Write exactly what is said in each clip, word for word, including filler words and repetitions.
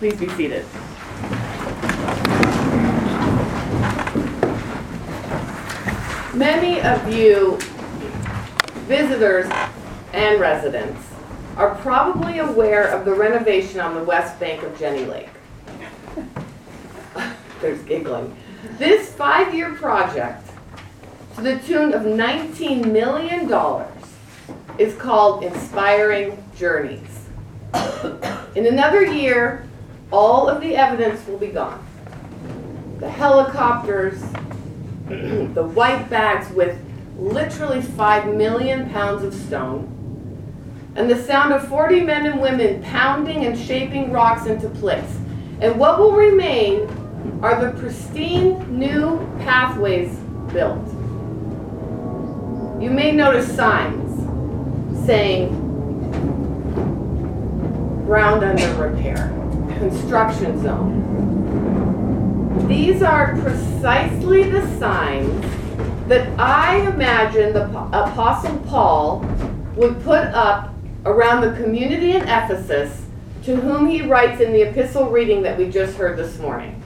Please be seated. Many of you visitors and residents are probably aware of the renovation on the west bank of Jenny Lake. There's giggling. This five-year project, to the tune of nineteen million dollars, is called Inspiring Journeys. In another year, all of the evidence will be gone. The helicopters, the white bags with literally five million pounds of stone, and the sound of forty men and women pounding and shaping rocks into place. And what will remain are the pristine new pathways built. You may notice signs saying, ground under repair, construction zone. These are precisely the signs that I imagine the Apostle Paul would put up around the community in Ephesus, to whom he writes in the epistle reading that we just heard this morning.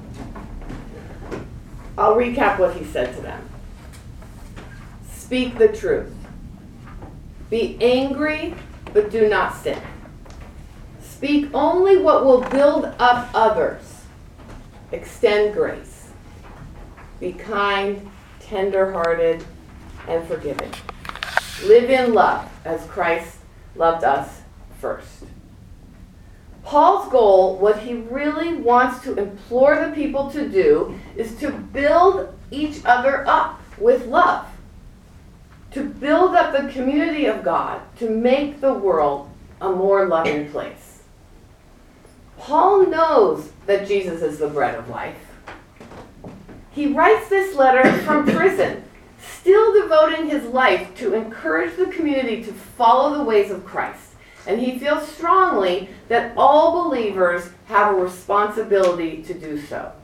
I'll recap what he said to them. Speak the truth. Be angry, but do not sin. Speak only what will build up others. Extend grace. Be kind, tender-hearted, and forgiving. Live in love as Christ loved us first. Paul's goal, what he really wants to implore the people to do, is to build each other up with love. To build up the community of God, to make the world a more loving place. Paul knows that Jesus is the bread of life. He writes this letter from prison, still devoting his life to encourage the community to follow the ways of Christ. And he feels strongly that all believers have a responsibility to do so.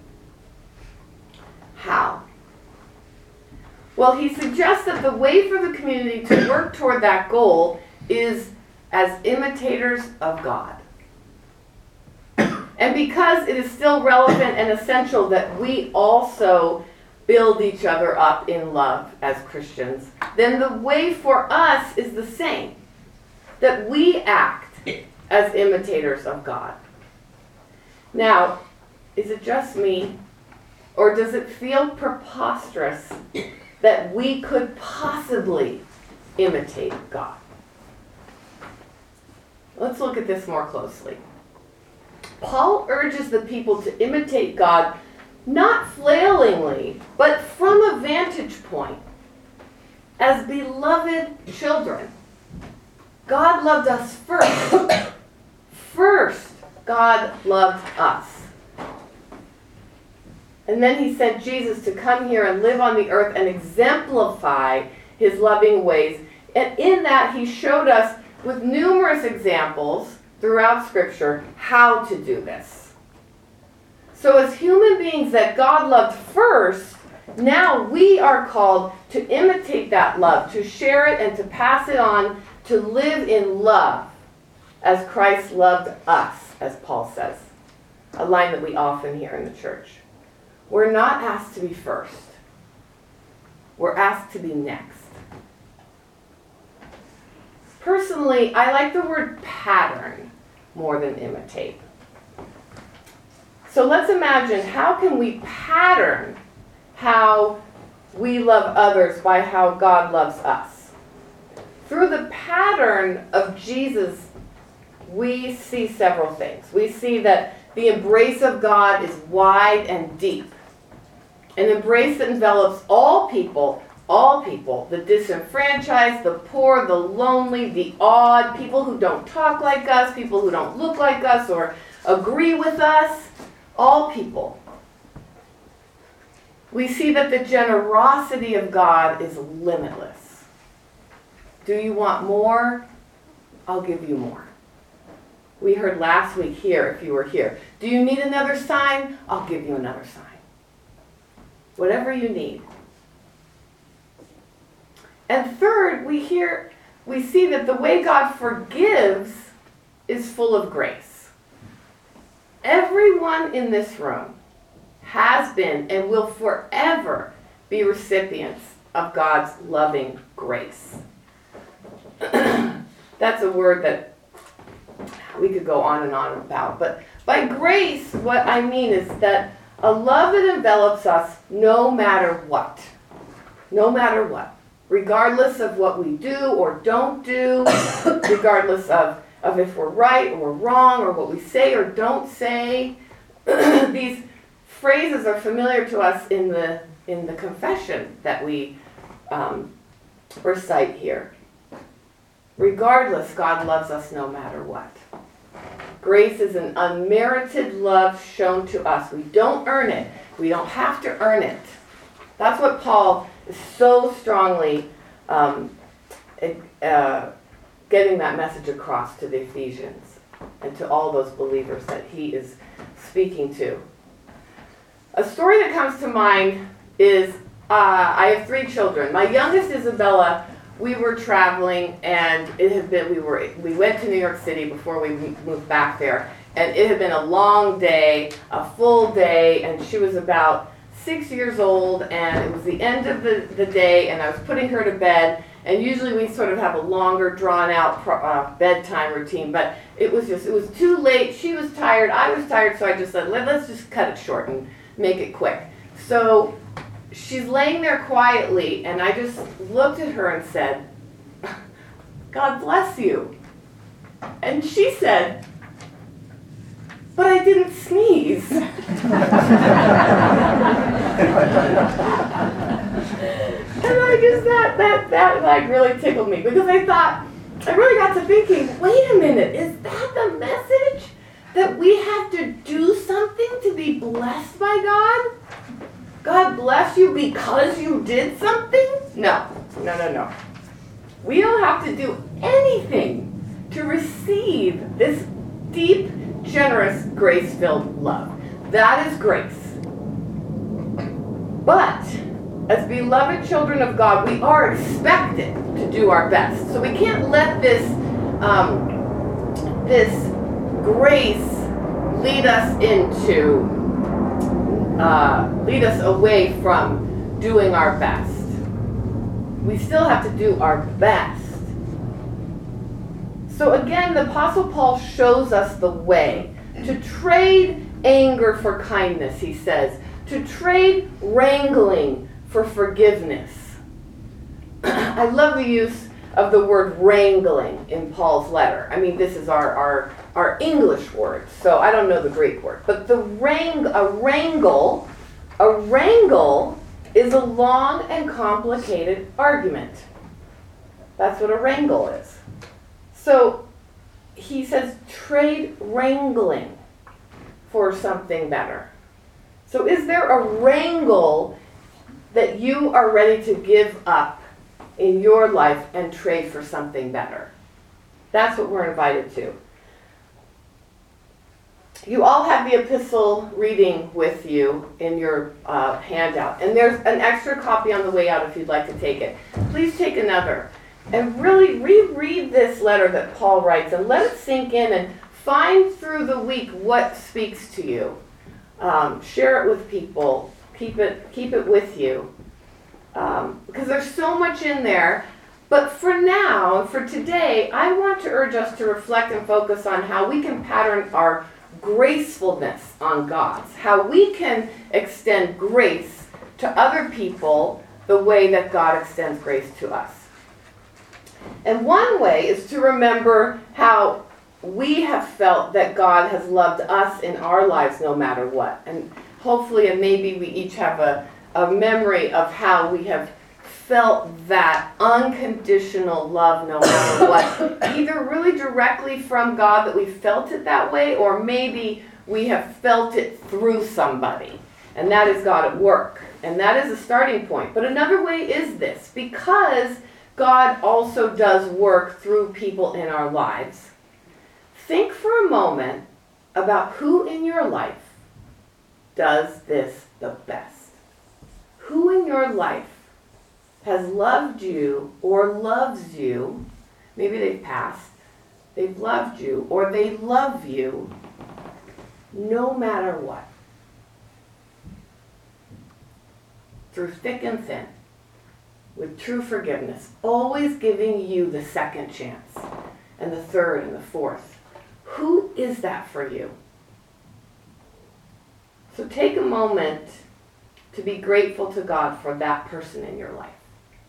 How? Well, he suggests that the way for the community to work toward that goal is as imitators of God. And because it is still relevant and essential that we also build each other up in love as Christians, then the way for us is the same. That we act as imitators of God. Now, is it just me, or does it feel preposterous that we could possibly imitate God? Let's look at this more closely. Paul urges the people to imitate God, not flailingly, but from a vantage point, as beloved children. God loved us first. First, God loved us. And then he sent Jesus to come here and live on the earth and exemplify his loving ways. And in that, he showed us with numerous examples throughout Scripture how to do this. So as human beings that God loved first, now we are called to imitate that love, to share it and to pass it on, to live in love as Christ loved us, as Paul says. A line that we often hear in the church. We're not asked to be first. We're asked to be next. Personally, I like the word pattern more than imitate. So let's imagine, how can we pattern how we love others by how God loves us? Through the pattern of Jesus, we see several things. We see that the embrace of God is wide and deep. An embrace that envelops all people, all people, the disenfranchised, the poor, the lonely, the odd, people who don't talk like us, people who don't look like us or agree with us, all people. We see that the generosity of God is limitless. Do you want more? I'll give you more. We heard last week here, if you were here. Do you need another sign? I'll give you another sign. Whatever you need. And third, we hear, we see that the way God forgives is full of grace. Everyone in this room has been and will forever be recipients of God's loving grace. That's a word that we could go on and on about. But by grace, what I mean is that a love that envelops us no matter what. No matter what. Regardless of what we do or don't do, regardless of, of if we're right or wrong or what we say or don't say. These phrases are familiar to us in the in the confession that we um, recite here. Regardless, God loves us no matter what. Grace is an unmerited love shown to us. We don't earn it. We don't have to earn it. That's what Paul is so strongly um, uh, getting that message across to the Ephesians and to all those believers that he is speaking to. A story that comes to mind is, uh, I have three children. My youngest, Isabella, we were traveling, and it had been, we were, we went to New York City before we moved back there, and it had been a long day, a full day, and she was about six years old, and it was the end of the, the day, and I was putting her to bed, and usually we sort of have a longer, drawn-out uh, bedtime routine, but it was just, it was too late. She was tired, I was tired, so I just said, Let, let's just cut it short and make it quick. So she's laying there quietly, and I just looked at her and said, God bless you. And she said, but I didn't sneeze. And I just, that, that, that like really tickled me, because I thought, I really got to thinking, wait a minute, is that the message? That we have to do something to be blessed by God? God bless you because you did something? No, no, no, no. We don't have to do anything to receive this deep, generous, grace-filled love. That is grace. But, as beloved children of God, we are expected to do our best. So we can't let this, um, this grace lead us into, uh, lead us away from doing our best. We still have to do our best. So again, the Apostle Paul shows us the way to trade anger for kindness, he says, to trade wrangling for forgiveness. I love the use of the word wrangling in Paul's letter. I mean, this is our, our, our English word, so I don't know the Greek word. But the wrang, a wrangle, a wrangle is a long and complicated argument. That's what a wrangle is. So he says trade wrangling for something better. So is there a wrangle that you are ready to give up in your life and trade for something better? That's what we're invited to. You all have the epistle reading with you in your uh, handout. And there's an extra copy on the way out if you'd like to take it. Please take another. And really reread this letter that Paul writes and let it sink in and find through the week what speaks to you. Um, share it with people. Keep it, keep it with you. Um, because there's so much in there. But for now, for today, I want to urge us to reflect and focus on how we can pattern our gracefulness on God's. How we can extend grace to other people the way that God extends grace to us. And one way is to remember how we have felt that God has loved us in our lives no matter what. And hopefully, and maybe we each have a, a memory of how we have felt that unconditional love no matter what. Either really directly from God that we felt it that way, or maybe we have felt it through somebody. And that is God at work. And that is a starting point. But another way is this. Because God also does work through people in our lives, think for a moment about who in your life does this the best. Who in your life has loved you or loves you, maybe they've passed, they've loved you, or they love you no matter what. Through thick and thin, with true forgiveness, always giving you the second chance, and the third and the fourth. Who is that for you? So take a moment to be grateful to God for that person in your life.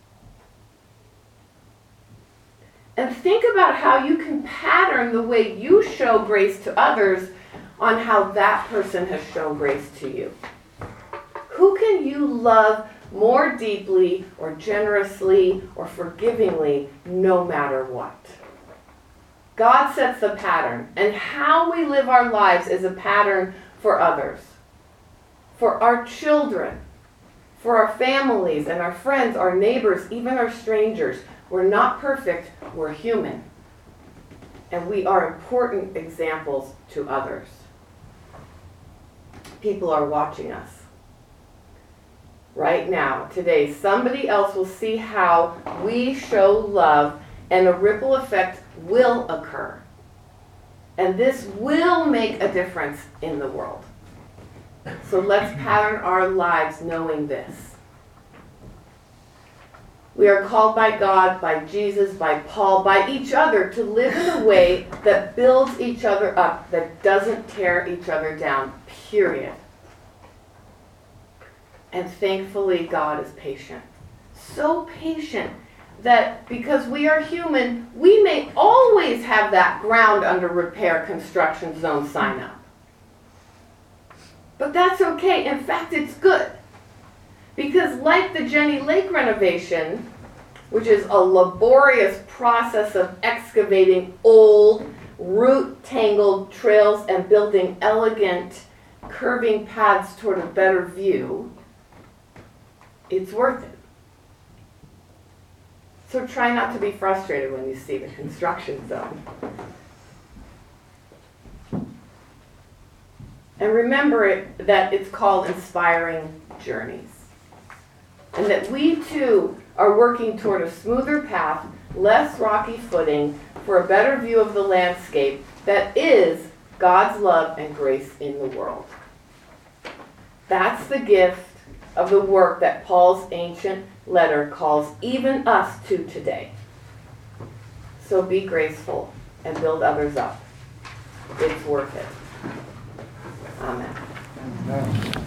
And think about how you can pattern the way you show grace to others on how that person has shown grace to you. Who can you love more deeply or generously or forgivingly no matter what? God sets the pattern, and how we live our lives is a pattern for others, for our children, for our families and our friends, our neighbors, even our strangers. We're not perfect, we're human. And we are important examples to others. People are watching us. Right now, today, somebody else will see how we show love, and a ripple effect will occur. And this will make a difference in the world. So let's pattern our lives knowing this. We are called by God, by Jesus, by Paul, by each other to live in a way that builds each other up, that doesn't tear each other down, period. And thankfully, God is patient. So patient that because we are human, we may always have that ground under repair construction zone sign up. But that's okay. In fact, it's good. Because like the Jenny Lake renovation, which is a laborious process of excavating old, root-tangled trails and building elegant, curving paths toward a better view, it's worth it. So try not to be frustrated when you see the construction zone. And remember it, that it's called Inspiring Journeys. And that we too are working toward a smoother path, less rocky footing, for a better view of the landscape that is God's love and grace in the world. That's the gift of the work that Paul's ancient letter calls even us to today. So be graceful and build others up. It's worth it. Amen. Amen.